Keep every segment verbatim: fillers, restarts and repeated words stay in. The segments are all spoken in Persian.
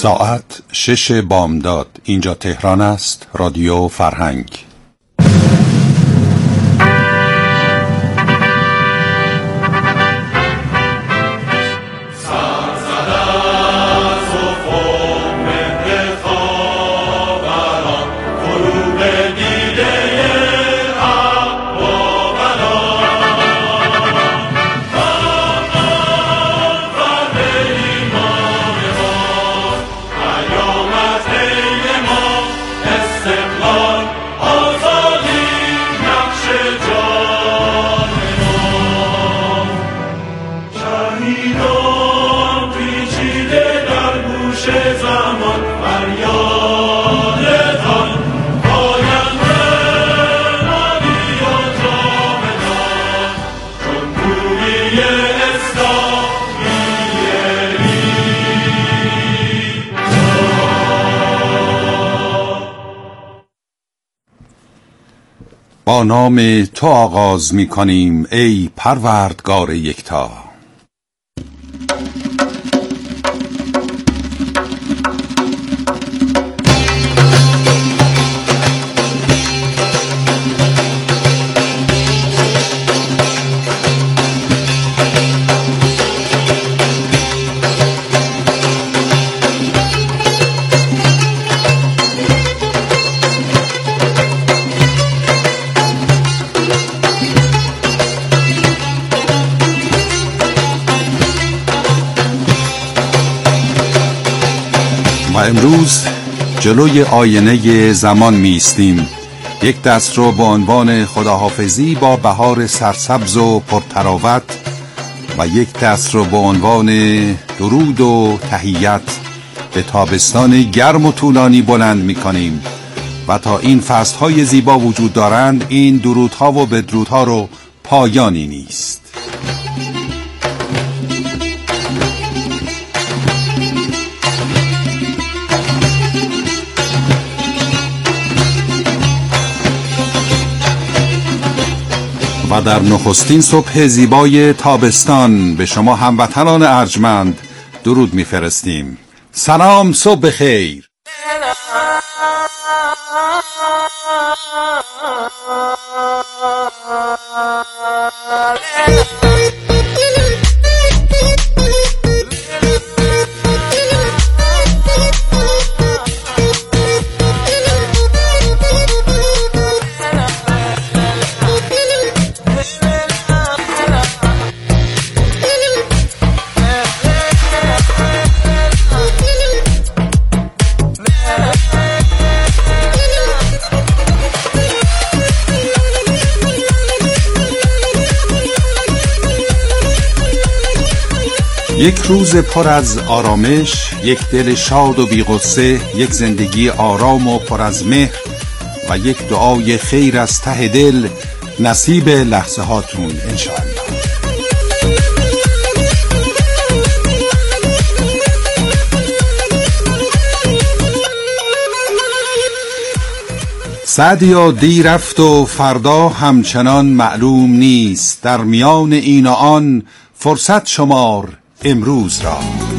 ساعت شش بامداد. اینجا تهران است. رادیو فرهنگ. با نام تو آغاز می کنیم ای پروردگار یکتا. ما امروز جلوی آینه زمان میستیم. یک دست رو به عنوان خداحافظی با بهار سرسبز و پرتراوت و یک دست رو به عنوان درود و تحیت به تابستان گرم و طولانی بلند میکنیم و تا این فصلهای زیبا وجود دارند این درودها و بدرودها رو پایانی نیست. و در نخستین صبح زیبای تابستان به شما هموطنان ارجمند درود میفرستیم. سلام، صبح بخیر. یک روز پر از آرامش، یک دل شاد و بی‌غصه، یک زندگی آرام و پر از مهر و یک دعای خیر از ته دل نصیب لحظه هاتون انشاءالله. سعدیا دی رفت و فردا همچنان معلوم نیست، در میان این و آن فرصت شمار امروز را.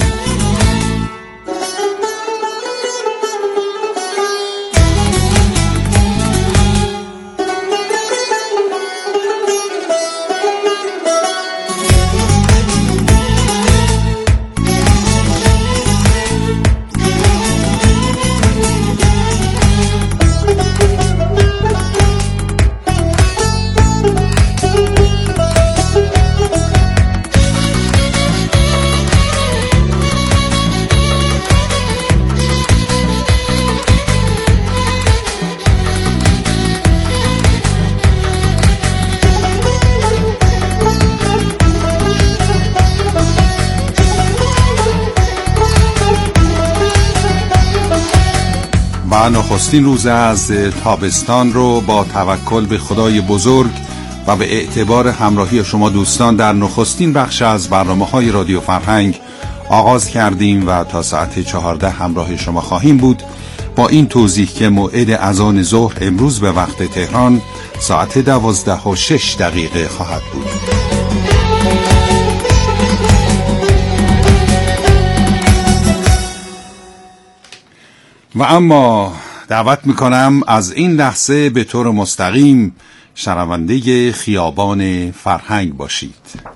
و نخستین روز از تابستان رو با توکل به خدای بزرگ و به اعتبار همراهی شما دوستان در نخستین بخش از برنامه‌های رادیو فرهنگ آغاز کردیم و تا ساعت چهارده همراه شما خواهیم بود، با این توضیح که موعد اذان ظهر امروز به وقت تهران ساعت دوازده و شش دقیقه خواهد بود. و اما دعوت میکنم از این لحظه به طور مستقیم شنونده خیابان فرهنگ باشید.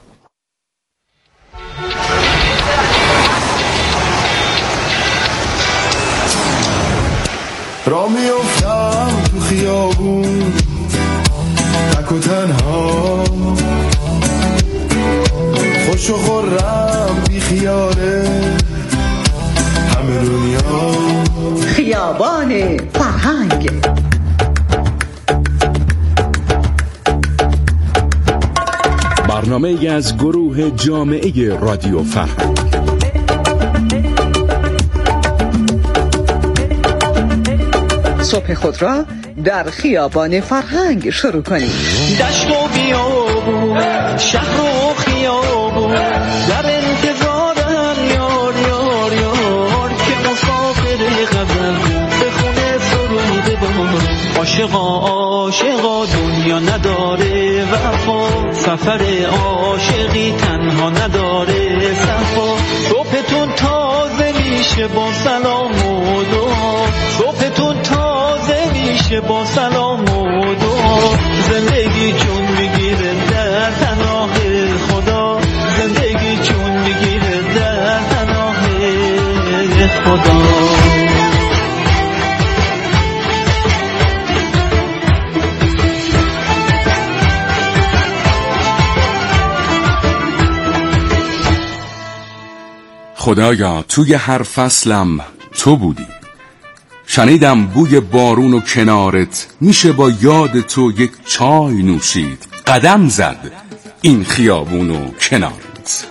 را میافتم تو خیابون تک و تنها، خوش و خورم بی خیاله همه دنیا. خیابان فرهنگ. برنامه ای از گروه جامعه رادیو فرهنگ. صبح خود را در خیابان فرهنگ شروع کنید. دشت و بیابون، شهر و خیابون، در انتظارم یار یار یار که مسافر غزل به خونه سرود بار. عاشقا عاشقا دنیا نداره وفا، سفر عاشقی تنها نداره صفا. صبحتون تازه میشه با سلام و دعا، صبحتون تازه میشه با سلام و دعا. زندگی چون میگیره در پناه خدا، زندگی چون میگیره در پناه خدا. خدایا توی هر فصلم تو بودی، شنیدم بوی بارون و کنارت، میشه با یاد تو یک چای نوشید، قدم زد این خیابون و کنارت.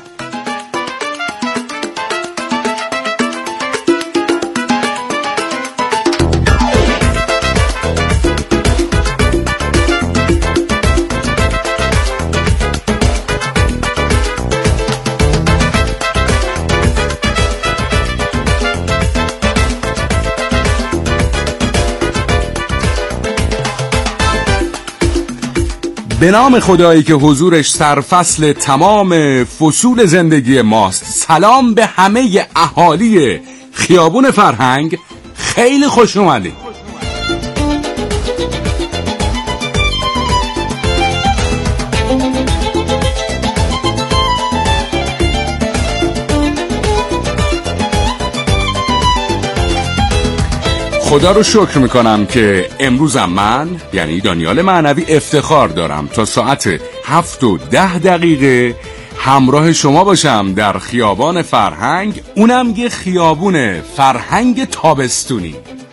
به نام خدایی که حضورش سرفصل تمام فصول زندگی ماست، سلام به همه اهالی خیابون فرهنگ، خیلی خوش اومدید. خدا رو شکر میکنم که امروزم من یعنی دانیال معنوی افتخار دارم تا ساعت هفت و ده دقیقه همراه شما باشم در خیابان فرهنگ، اونم یه خیابون فرهنگ تابستونی.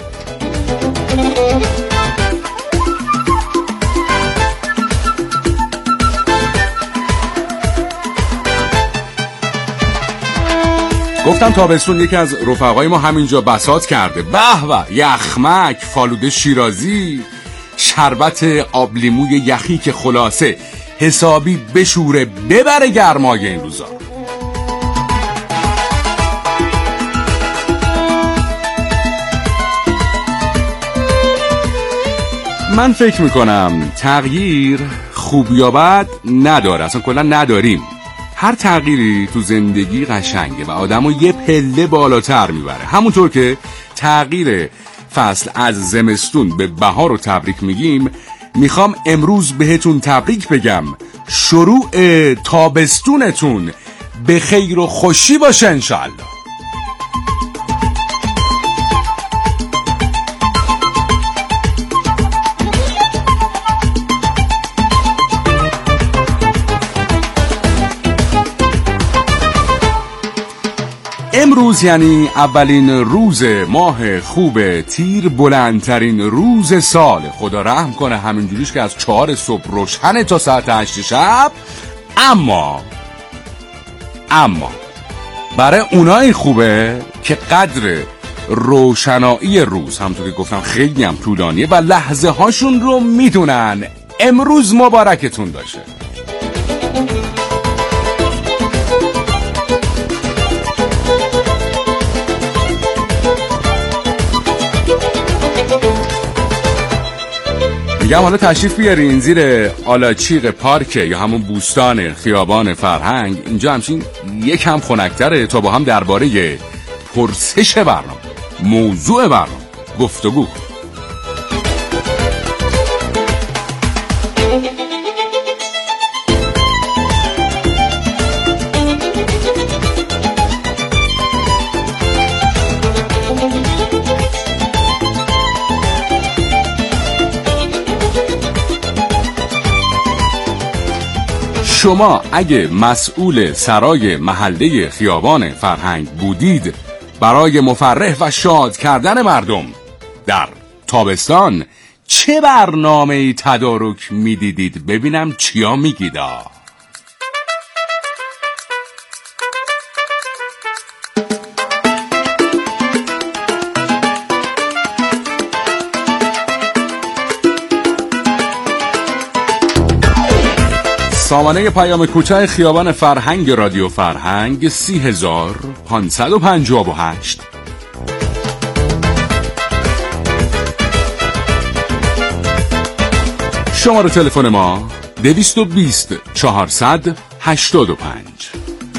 گفتم تابستون یکی از رفقای ما همینجا بساط کرده. به به، یخمک، فالوده شیرازی، شربت آب لیموی یخی که خلاصه حسابی بشوره ببره گرمای این روزا. من فکر میکنم تغییر خوب یا بد نداره، اصلا کلا نداریم. هر تغییری تو زندگی قشنگه و آدمو یه پله بالاتر میبره. همونطور که تغییر فصل از زمستون به بهار رو تبریک میگیم، میخوام امروز بهتون تبریک بگم شروع تابستونتون به خیر و خوشی باشه انشاءالله. امروز یعنی اولین روز ماه خوب تیر، بلندترین روز سال. خدا رحم کنه همینجوریش که از چهار صبح روشنه تا ساعت هشت شب. اما اما برای اونایی خوبه که قدر روشنایی روز، همونطور که گفتم خیلی هم طولانیه و لحظه هاشون رو میدونن. امروز مبارکتون باشه. میگم حالا تشریف بیارین زیر آلاچیق پارک یا همون بوستان خیابان فرهنگ. اینجا همچین یکم خنک‌تره تا با هم درباره پرسش برنامه، موضوع برنامه، گفتگو. شما اگه مسئول سرای محله خیابان فرهنگ بودید، برای مفرح و شاد کردن مردم در تابستان چه برنامه‌ای تدارک میدیدید؟ ببینم چیا میگیدا. سامانه پیام کوتاه خیابان فرهنگ رادیو فرهنگ سی هزار پانصد و پنجاه و هشت. شماره تلفن ما دویست و بیست چهارصد هشتاد و پنج.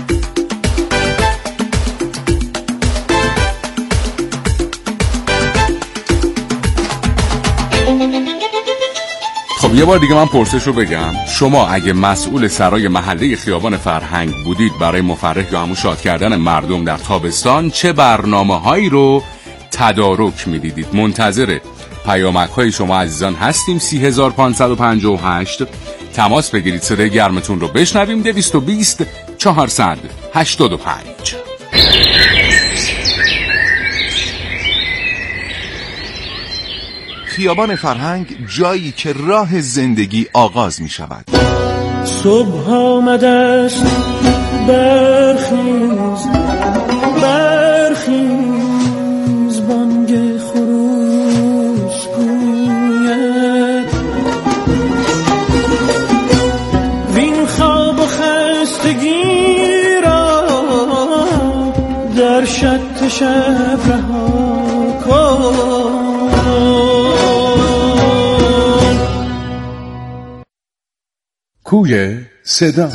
خب یه بار دیگه من پرسش رو بگم. شما اگه مسئول سرای محله خیابان فرهنگ بودید، برای مفرح یا همون شاد کردن مردم در تابستان چه برنامه هایی رو تدارک میدیدید؟ منتظر پیامک های شما عزیزان هستیم. سی هزار پانصد و پنجاه و هشت تماس بگیرید، صدای گرمتون رو بشنویم. دویست و بیست چهارصد هشتاد و پنج. خیابان فرهنگ، جایی که راه زندگی آغاز می شود. صبح آمده است، برخیز برخیز، بانگ خروس گوید وین خواب و خستگی را در شط شب رها کن. کوی صدا.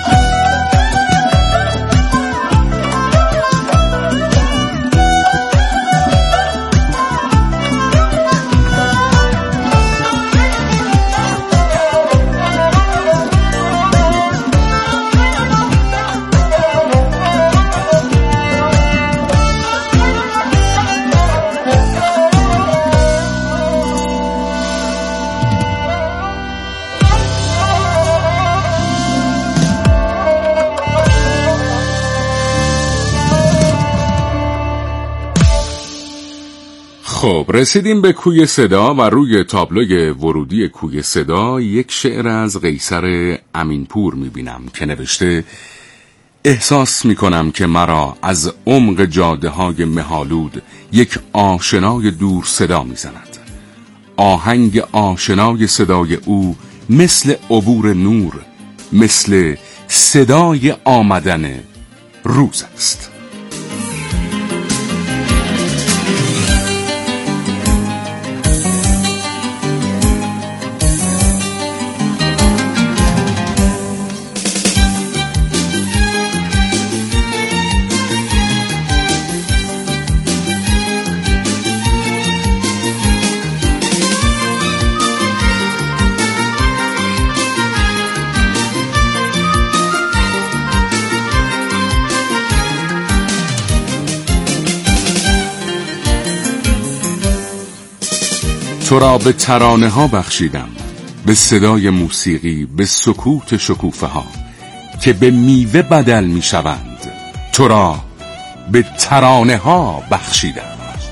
خب رسیدیم به کوی صدا و روی تابلوی ورودی کوی صدا یک شعر از قیصر امینپور میبینم که نوشته: احساس میکنم که مرا از عمق جاده های مهالود یک آشنای دور صدا میزند. آهنگ آشنای صدای او مثل عبور نور، مثل صدای آمدن روز است. تو را به ترانه ها بخشیدم، به صدای موسیقی، به سکوت شکوفه ها که به میوه بدل می شوند. تو را به ترانه ها بخشیدم.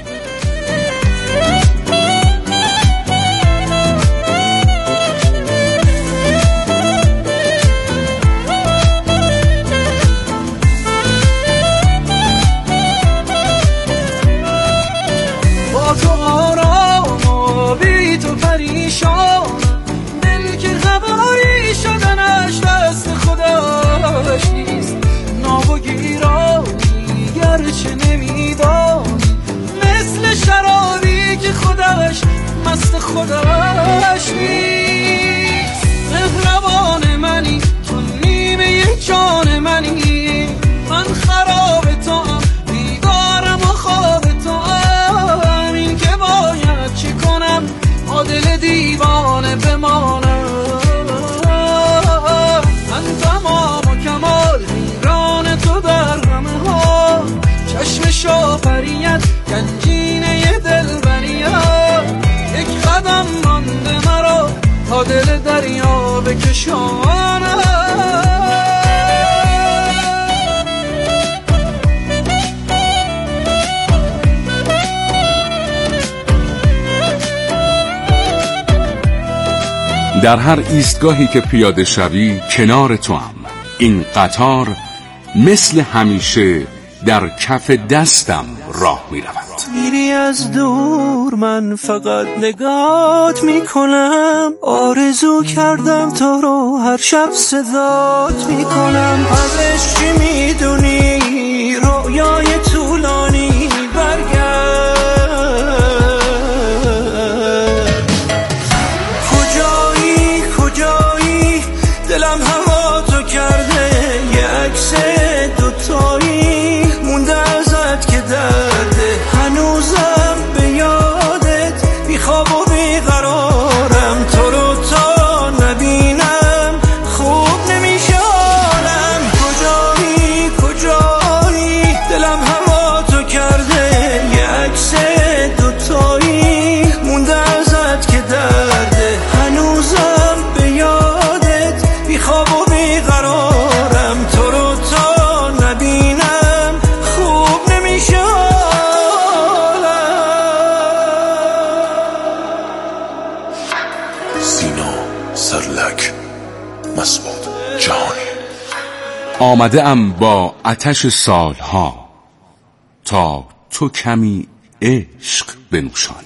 مست خودش نیست. مهربان منی، تو نیمه جان منی، من خراب تو هم، بیدارم و خواب تو هم. این که باید در هر ایستگاهی که پیاده شوی کنار تو هم این قطار مثل همیشه در کف دستم راه می رود. میری از دور من فقط نگات میکنم، آرزو کردم تو رو هر شب صدات میکنم. ازش چی میدونی رویای طولانی برگرد، کجایی کجایی دلم هوا تو کرده، یه عکس دوتایی مونده ازت که درده، هنوزم به یادت بیخواب و بیقرارم، تو رو تا نبینم خوب نمیشه حالم. کجایی کجایی دلم هوا تو کرده، یه عکس دوتایی مونده ازت که درده، هنوزم به یادت بیخواب و بیقرارم، تو رو تا نبینم خوب نمیشه حالم. سینا سرلک مسعود جهانی. آمده ام با آتش سالها تا تو کمی عشق بنوشانیم.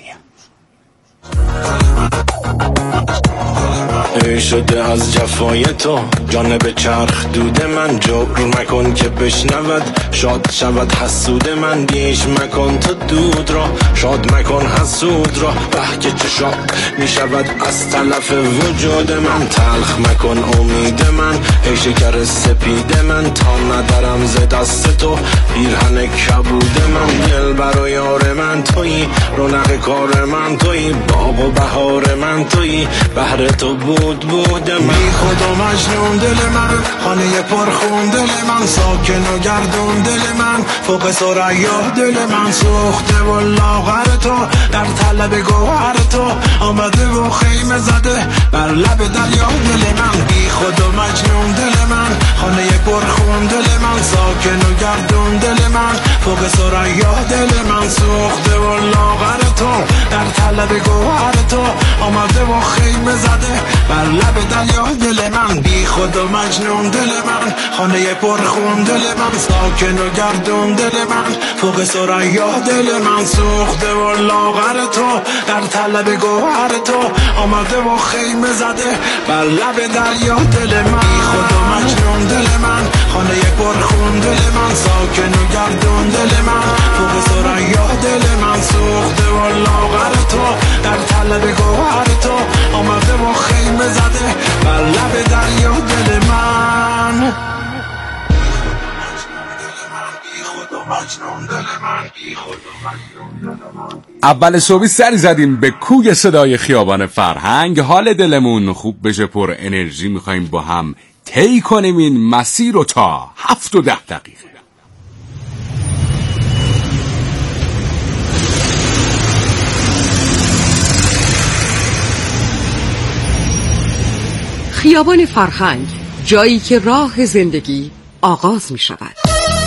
ای شده از جفای تو جانب چرخ دود من، جبر مکن که بشنود شاد شود حسود من، بیش مکن تو دود را شاد مکن حسود را، به که چشاد می شود از تلف وجود من، تلخ مکن امید من ای شکر سپید من، تا ندارم ز دست تو پیرهن کبود من، دل برای یار من تویی، رونق کار من تویی، باغ و بهار من تویی، بهر تو بود بود من. بی خود و مجنون دل من، خانه پرخون دل من، ساکن و گردون دل من، فوق ثریا دل من، سوخته و لاغر تو در طلب گوهر تو، آمده و خیمه زده بر لب دریا دل من. بی خود و مجنون دل من، خانه پرخون دل من، ساکن و گردون دل من، فوق ثریا دل من، سوخته و لاغر تو در طلب گوهر تو، آمده و خیمه زده بر لب دریا دل من. بی خود و مجنون دل من، خانه پرخون دل من، ساکن و گردون دل من، فوق ثریا دل من، سوخته و لاغر تو در طلب گوهر تو، آمده و خیمه زده بر لب دریا دل من. بی خود و مجنون دل من، خانه پرخون دل من، ساکن و گردون دل من، فوق ثریا دل من، سوخته و لاغر تو در طلب گوهر تو، آمده و خیمه زده بر لب دریا دل من. اول صبحی سری زدیم به کوی صدای خیابان فرهنگ، حال دلمون خوب بشه، پر انرژی، میخواییم با هم طی کنیم این مسیر رو تا هفت و ده دقیقه. خیابان فرهنگ، جایی که راه زندگی آغاز می شود.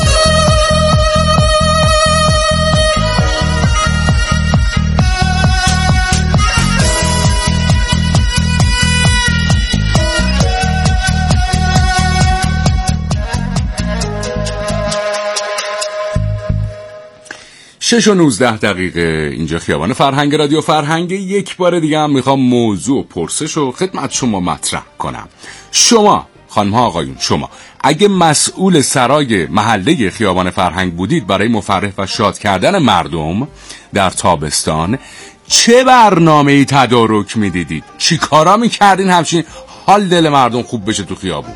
شش و نوزده دقیقه اینجا خیابان فرهنگ، رادیو فرهنگ. یک بار دیگه هم میخوام موضوع پرسش رو خدمت شما مطرح کنم. شما خانم ها آقایون، شما اگه مسئول سرای محله خیابان فرهنگ بودید برای مفرح و شاد کردن مردم در تابستان، چه برنامه‌ای تدارک میدیدید؟ چی کارا میکردین همچین حال دل مردم خوب بشه تو خیابون؟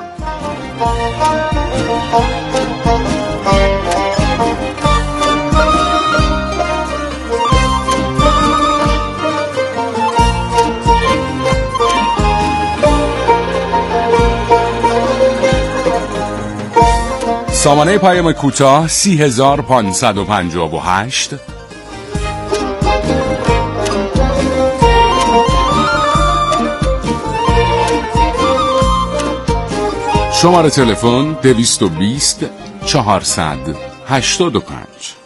سامانه پیام کوتاه سی هزار پانصد و پنجاه و هشت. شماره تلفن دویست و بیست چهارصد هشتاد و پنج.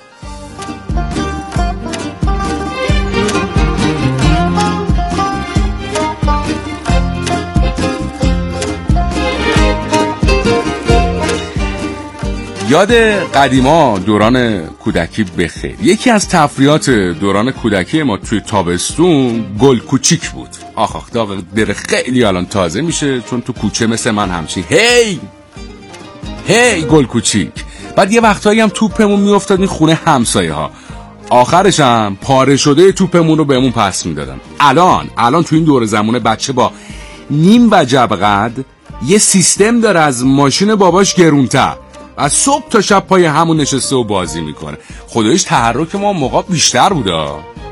یاد قدیما دوران کودکی بخیر. یکی از تفریحات دوران کودکی ما توی تابستون گل کوچیک بود. آخ آخ داغ دره خیلی الان تازه میشه، چون تو کوچه مثل من همچین هی هی گل کوچیک. بعد یه وقتایی هم توپمون میافتاد این خونه همسایه ها، آخرش هم پاره شده توپمون رو بهمون پس میدادن. الان الان تو این دور زمونه بچه با نیم وجب قد یه سیستم داره از ماشین باباش گرونتر، از صبح تا شب پای همون نشسته و بازی میکنه. خدایش تحرک ما موقع بیشتر بوده.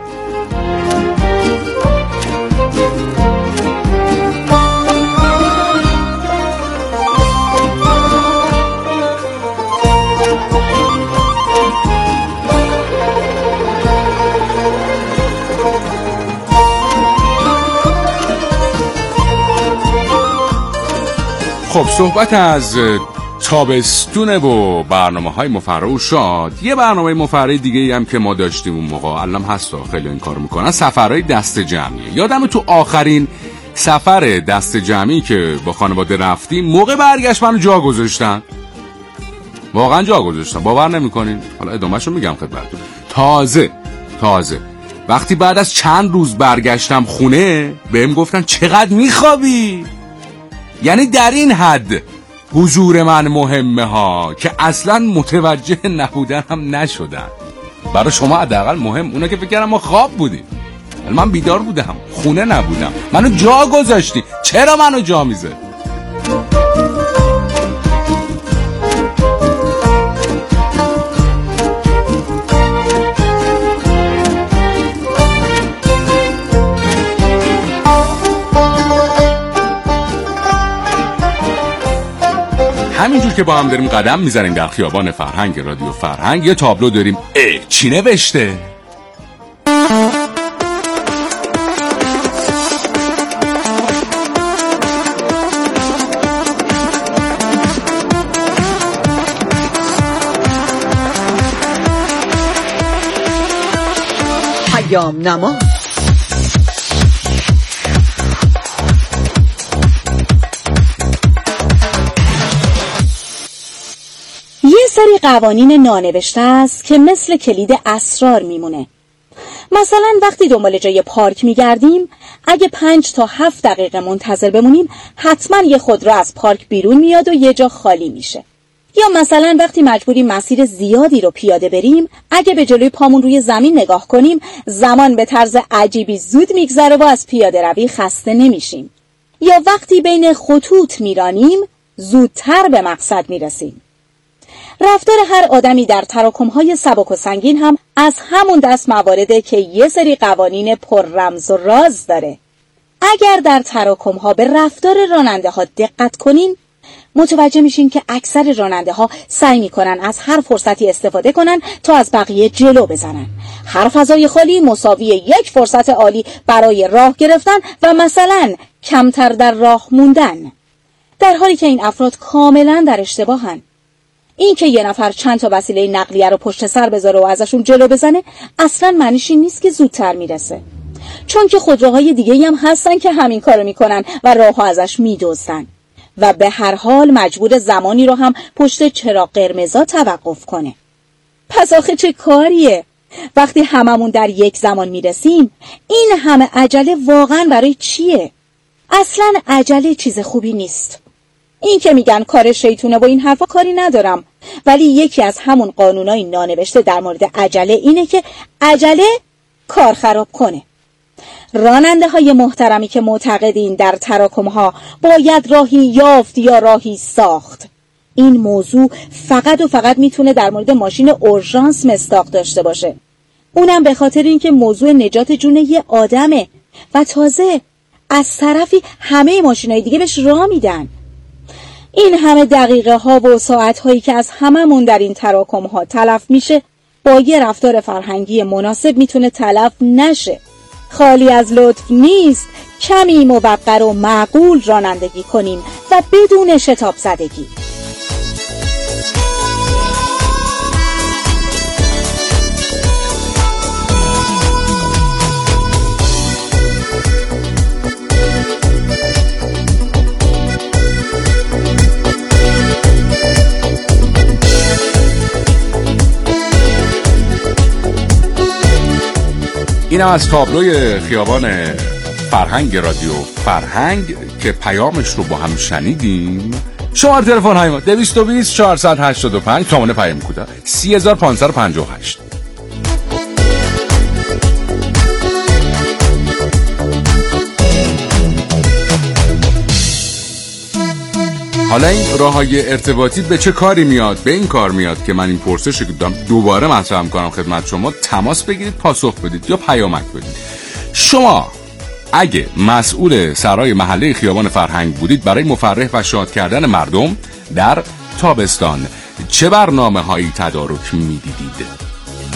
خب صحبت از تابستونه و برنامه های مفرح و شاد. یه برنامه مفرح دیگه ای هم که ما داشتیم اون موقع، الان هست خیلی این کار میکنن، سفرهای دست جمعیه. یادم تو آخرین سفر دست جمعی که با خانواده رفتیم، موقع برگشت منو جا گذاشتن، واقعا جا گذاشتن، باور نمیکنین. حالا ادامهشو میگم خدمتتون. تازه تازه وقتی بعد از چند روز برگشتم خونه، بهم گفتن چقدر میخوابی. یعنی در این حد حضور من مهمه ها که اصلا متوجه نبودن هم نشدن. برای شما حداقل مهم اونه که فکر کردم ما خواب بودیم، من بیدار بودم، خونه نبودم، منو جا گذاشتی. چرا منو جا میزه؟ همینجور که با هم داریم قدم میزنیم در خیابان فرهنگ رادیو فرهنگ، یه تابلو داریم. اه چی نوشته؟ پیام نما. یه سری قوانین نانوشته است که مثل کلید اسرار میمونه. مثلا وقتی دنبال جای پارک میگردیم، اگه پنج تا هفت دقیقه منتظر بمونیم، حتما یه خودرو از پارک بیرون میاد و یه جا خالی میشه. یا مثلا وقتی مجبوریم مسیر زیادی رو پیاده بریم، اگه به جلوی پامون روی زمین نگاه کنیم، زمان به طرز عجیبی زود میگذره و از پیاده روی خسته نمیشیم. یا وقتی بین خطوط میرانیم، زودتر به مقصد میرسیم. رفتار هر آدمی در تراکم‌های سبک و سنگین هم از همون دست موارده که یه سری قوانین پر رمز و راز داره. اگر در تراکم‌ها به رفتار راننده ها دقت کنین، متوجه میشین که اکثر راننده ها سعی میکنن از هر فرصتی استفاده کنن تا از بقیه جلو بزنن. هر فضای خالی مساوی یک فرصت عالی برای راه گرفتن و مثلا کمتر در راه موندن، در حالی که این افراد کاملا در اشتباهن. این که یه نفر چند تا وسیله نقلیه رو پشت سر بذاره و ازشون جلو بزنه اصلا معنیش این نیست که زودتر میرسه، چون که خودروهای دیگه‌ای هم هستن که همین کارو میکنن و راهو ازش میدزدن و به هر حال مجبور زمانی رو هم پشت چراغ قرمزا توقف کنه. پس آخه چه کاریه؟ وقتی هممون در یک زمان میرسیم، این همه عجله واقعا برای چیه؟ اصلا عجله چیز خوبی نیست. این که میگن کار شیطونه و این حرفا کاری ندارم، ولی یکی از همون قانونای نانوشته در مورد عجله اینه که عجله کار خراب کنه. راننده های محترمی که معتقدین در تراکم ها باید راهی یافت یا راهی ساخت، این موضوع فقط و فقط میتونه در مورد ماشین اورژانس مصداق داشته باشه، اونم به خاطر اینکه موضوع نجات جون یه آدمه و تازه از طرفی همه ماشینای دیگه بهش راه میدن. این همه دقیقه ها و ساعت هایی که از هممون در این تراکم ها تلف میشه با یه رفتار فرهنگی مناسب میتونه تلف نشه. خالی از لطف نیست کمی موقر و معقول رانندگی کنیم و بدون شتاب زدگی. اینم از تابلوی خیابان فرهنگ رادیو فرهنگ که پیامش رو با هم شنیدیم. شماره تلفن های ما دویست و بیست چهارصد و هشتاد و پنج، تمام پیام کوتاه سی هزار و پانصد و پنجاه و هشت. حالا این راه‌های ارتباطی به چه کاری میاد؟ به این کار میاد که من این پرسش رو دارم دوباره مطرح کنم خدمت شما. تماس بگیرید، پاسخ بدید یا پیامک بدید. شما اگه مسئول سرای محله خیابان فرهنگ بودید برای مفرح و شاد کردن مردم در تابستان، چه برنامه هایی تدارک میدیدید؟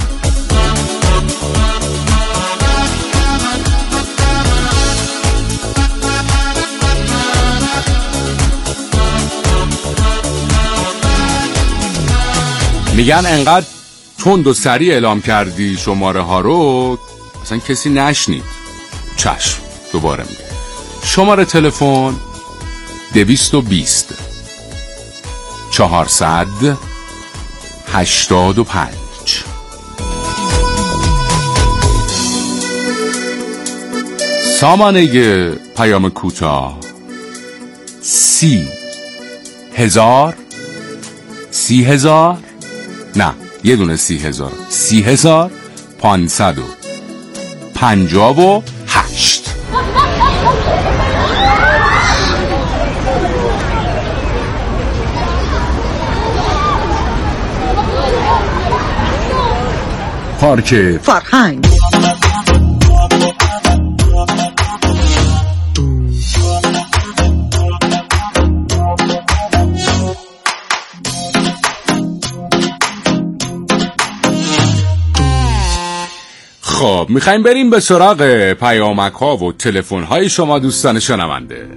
میگن انقدر تند و سریع اعلام کردی شماره ها رو اصلا کسی نشنید. چشم، دوباره میگه شماره تلفن دویست و بیست چهارصد هشتاد و پنج. سامانه پیام کوتاه سی هزار سی هزار نه یه دونه سی هزار سی هزار پانصد و پنجاه و هشت. پارک فرهنگ. خب میخوایم بریم به سراغ پیامک ها و تلفن های شما دوستان شنونده.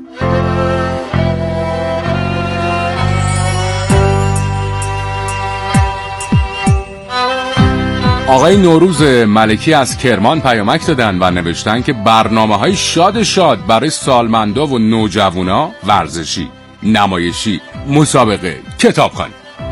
آقای نوروز ملکی از کرمان پیامک دادن و نوشتن که برنامه های شاد شاد برای سالمندا و نوجوانا، ورزشی، نمایشی، مسابقه، کتابخوانی.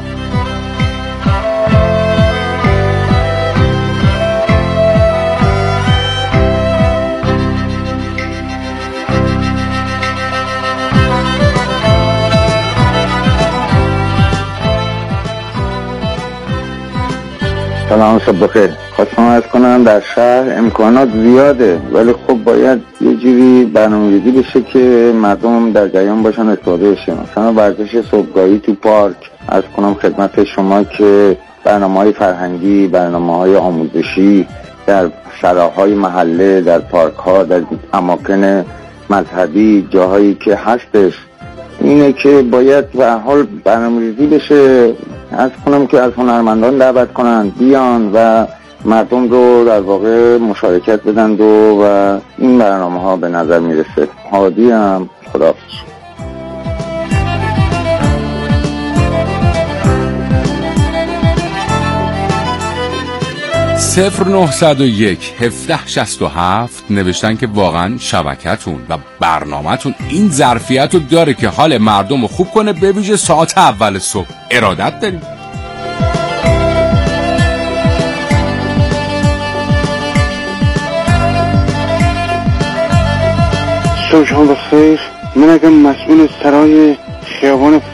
سلام، صبح بخیر. خواستم عرض کنم در شهر امکانات زیاده ولی خب باید یه جوری برنامه‌ریزی بشه که مردم در جریان باشن، استفاده بشه. مثلا ورزش صبحگاهی تو پارک. عرض کنم خدمت شما که برنامه‌های فرهنگی، برنامه‌های آموزشی در سراهای محله، در پارک‌ها، در اماکن مذهبی، جاهایی که هستش، اینه که باید به حال برنامه‌ریزی بشه. عرض کنم که از هنرمندان دعوت کنن بیان و مردم رو در واقع مشارکت بدن و, و این برنامه ها به نظر میرسه. هادی هم خداحافظ. صفر نهصد و یک هفده شصت و هفت نوشتن که واقعا شبکتون و برنامه‌تون این ظرفیت رو داره که حال مردم رو خوب کنه، به ویژه ساعت اول صبح. ارادت داریم. صبح شما بخیر. من اگر مسئول سرای خیابان